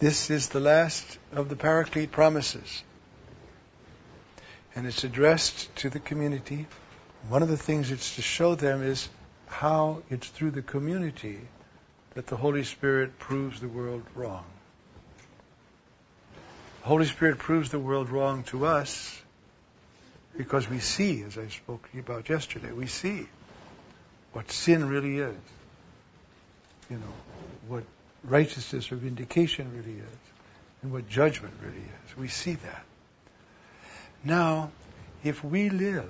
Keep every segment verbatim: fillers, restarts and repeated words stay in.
This is the last of the Paraclete promises. And it's addressed to the community. One of the things it's to show them is how it's through the community that the Holy Spirit proves the world wrong. The Holy Spirit proves the world wrong to us because we see, as I spoke about yesterday, we see what sin really is. You know, what righteousness or vindication really is, and what judgment really is. We see that. Now, if we live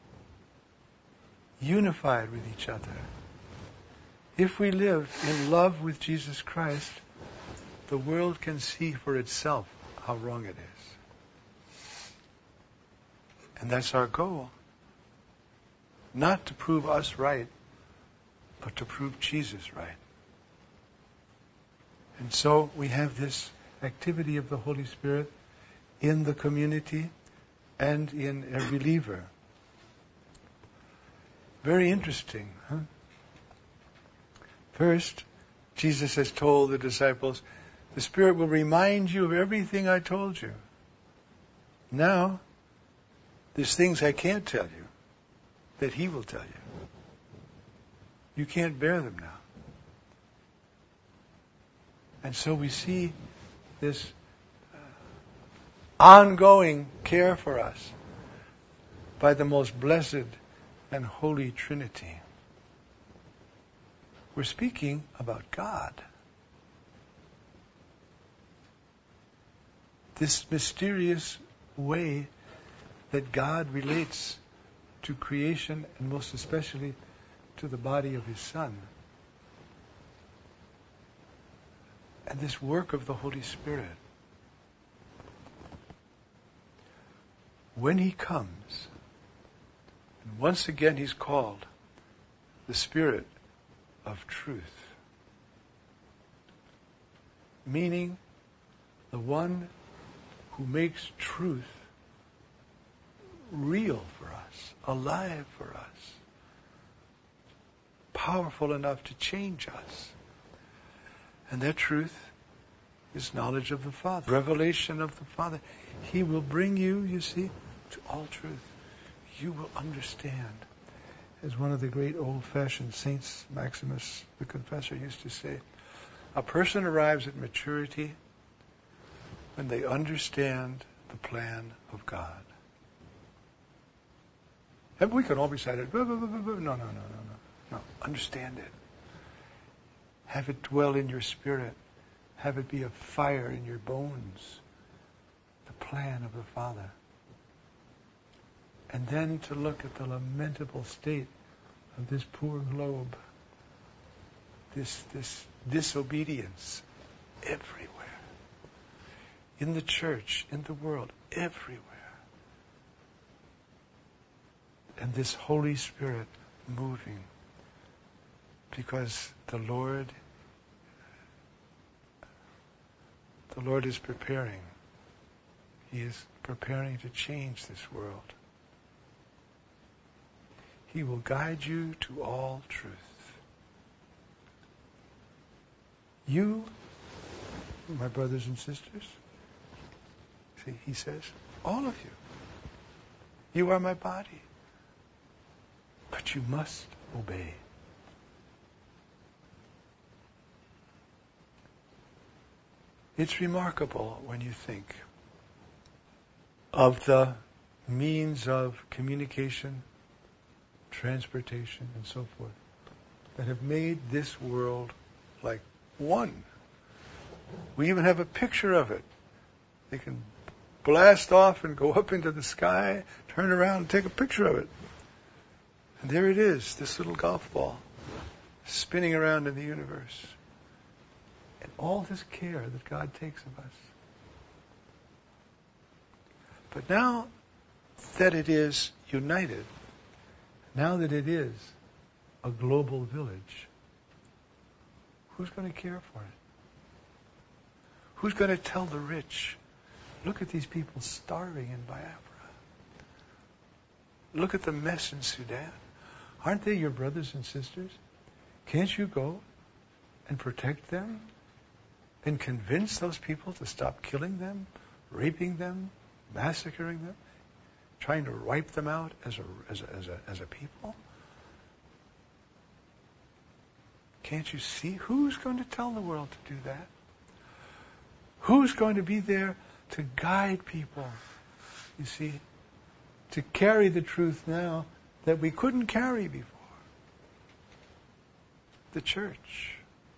unified with each other, if we live in love with Jesus Christ, the world can see for itself how wrong it is. And that's our goal. Not to prove us right, but to prove Jesus right. And so we have this activity of the Holy Spirit in the community and in a believer. Very interesting, huh? First, Jesus has told the disciples, the Spirit will remind you of everything I told you. Now, there's things I can't tell you that He will tell you. You can't bear them now. And so we see this uh, ongoing care for us by the most blessed and holy Trinity. We're speaking about God. This mysterious way that God relates to creation and most especially to the body of His Son. And this work of the Holy Spirit. When He comes, and once again He's called the Spirit of truth. Meaning the one who makes truth real for us, alive for us, powerful enough to change us. And that truth is knowledge of the Father, revelation of the Father. He will bring you, you see, to all truth. You will understand. As one of the great old-fashioned saints, Maximus the Confessor, used to say, a person arrives at maturity when they understand the plan of God. And we can all be cited, no, no, no, no, no, no, no. No, understand it. Have it dwell in your spirit. Have it be a fire in your bones. The plan of the Father. And then to look at the lamentable state of this poor globe. This, this disobedience everywhere. In the church, in the world, everywhere. And this Holy Spirit moving. Because the Lord, the Lord is preparing. He is preparing to change this world. He will guide you to all truth. You, my brothers and sisters, see, He says, all of you, you are my body. But you must obey. It's remarkable when you think of the means of communication, transportation, and so forth that have made this world like one. We even have a picture of it. They can blast off and go up into the sky, turn around and take a picture of it. And there it is, this little golf ball, spinning around in the universe. And all this care that God takes of us. But now that it is united, now that it is a global village, who's going to care for it? Who's going to tell the rich, look at these people starving in Biafra. Look at the mess in Sudan. Aren't they your brothers and sisters? Can't you go and protect them and convince those people to stop killing them, raping them, massacring them, trying to wipe them out as a, as a, as a, as a people? Can't you see? Who's going to tell the world to do that? Who's going to be there to guide people? You see, to carry the truth now that we couldn't carry before. The church.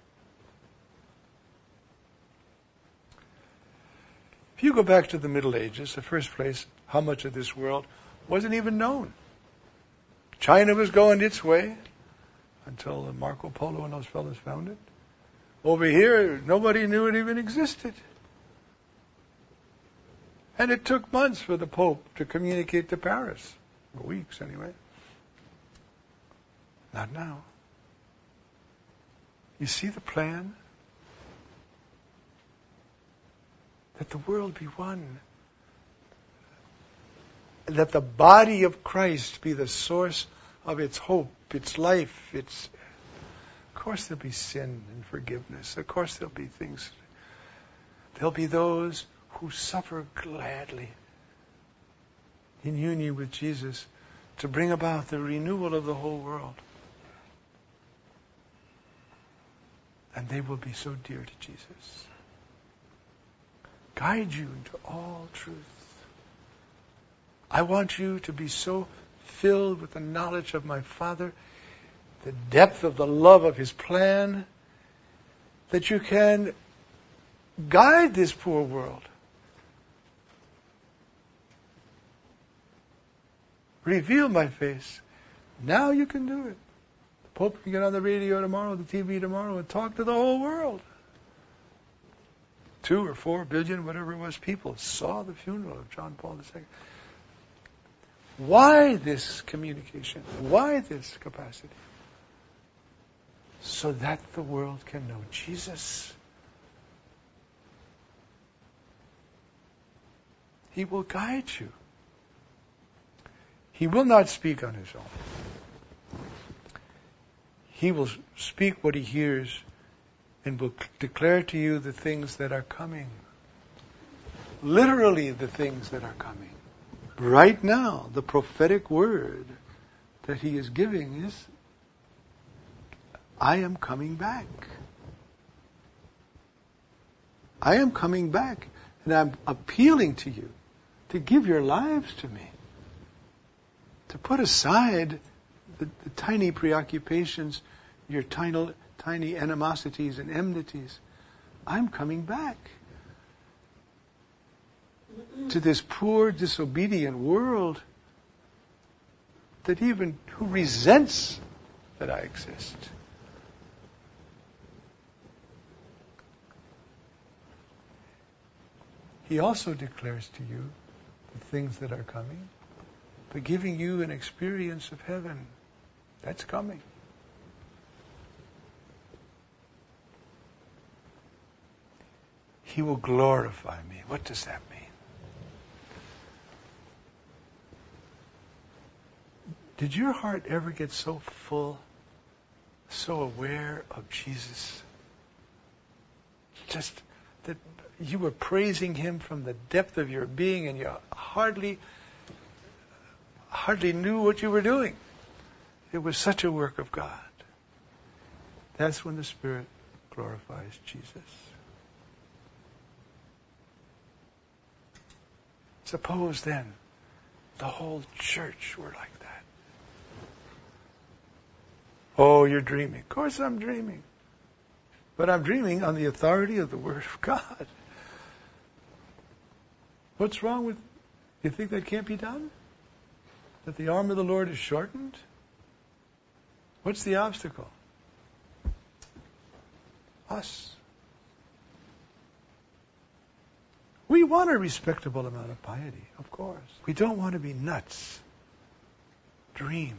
If you go back to the Middle Ages, the first place, how much of this world wasn't even known. China was going its way until Marco Polo and those fellows found it. Over here, nobody knew it even existed. And it took months for the Pope to communicate to Paris. Weeks, anyway. Not now. You see the plan? That the world be one. That the body of Christ be the source of its hope, its life, its... Of course there'll be sin and forgiveness. Of course there'll be things. There'll be those who suffer gladly in union with Jesus to bring about the renewal of the whole world. And they will be so dear to Jesus. Guide you into all truth. I want you to be so filled with the knowledge of my Father, the depth of the love of His plan, that you can guide this poor world. Reveal my face. Now you can do it. The Pope can get on the radio tomorrow, the T V tomorrow, and talk to the whole world. Two or four billion, whatever it was, people saw the funeral of John Paul the Second. Why this communication? Why this capacity? So that the world can know Jesus. He will guide you. He will not speak on His own. He will speak what He hears and will declare to you the things that are coming. Literally the things that are coming. Right now, the prophetic word that He is giving is, I am coming back. I am coming back. And I'm appealing to you to give your lives to me. To put aside the, the tiny preoccupations, your tiny, tiny animosities and enmities. I'm coming back to this poor, disobedient world that even who resents that I exist. He also declares to you the things that are coming, by giving you an experience of heaven. That's coming. He will glorify me. What does that mean? Did your heart ever get so full, so aware of Jesus? Just that you were praising Him from the depth of your being and you hardly hardly knew what you were doing. It was such a work of God. That's when the Spirit glorifies Jesus. Suppose then the whole church were like that. Oh, you're dreaming. Of course I'm dreaming. But I'm dreaming on the authority of the Word of God. What's wrong with... You think that can't be done? That the arm of the Lord is shortened? What's the obstacle? Us. We want a respectable amount of piety, of course. We don't want to be nuts. Dream.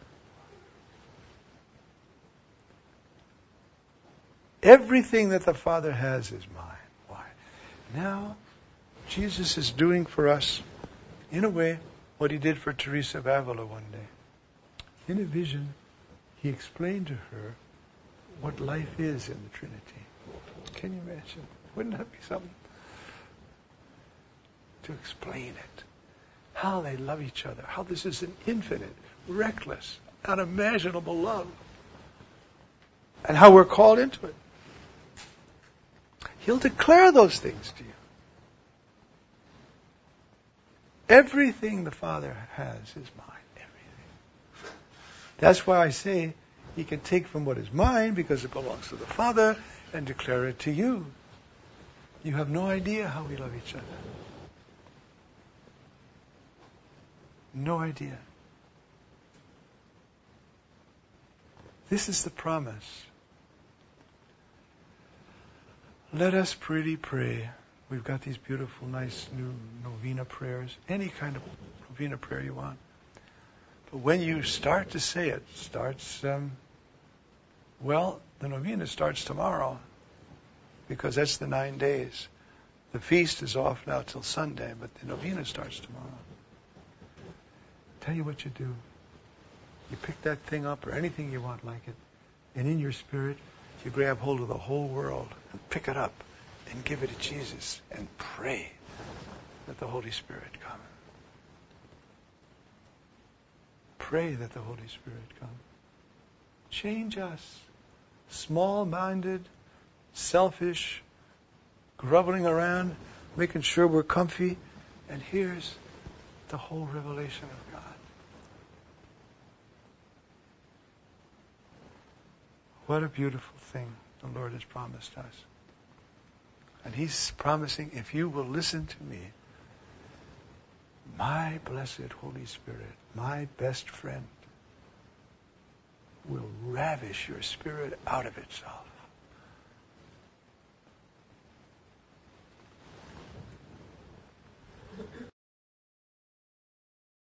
Everything that the Father has is mine. Why? Now, Jesus is doing for us, in a way, what He did for Teresa of Avila one day. In a vision, He explained to her what life is in the Trinity. Can you imagine? Wouldn't that be something? To explain it. How they love each other. How this is an infinite, reckless, unimaginable love. And how we're called into it. He'll declare those things to you. Everything the Father has is mine. Everything. That's why I say He can take from what is mine, because it belongs to the Father, and declare it to you. You have no idea how we love each other. No idea. This is the promise. Let us pretty pray. We've got these beautiful, nice new novena prayers. Any kind of novena prayer you want. But when you start to say it, starts, um, well, the novena starts tomorrow, because that's the nine days. The feast is off now till Sunday, but the novena starts tomorrow. Tell you what you do. You pick that thing up, or anything you want like it, and in your spirit, you grab hold of the whole world and pick it up and give it to Jesus and pray that the Holy Spirit come. Pray that the Holy Spirit come. Change us. Small-minded, selfish, groveling around, making sure we're comfy. And here's the whole revelation of God. What a beautiful thing the Lord has promised us. And He's promising, if you will listen to me, my blessed Holy Spirit, my best friend, will ravish your spirit out of itself.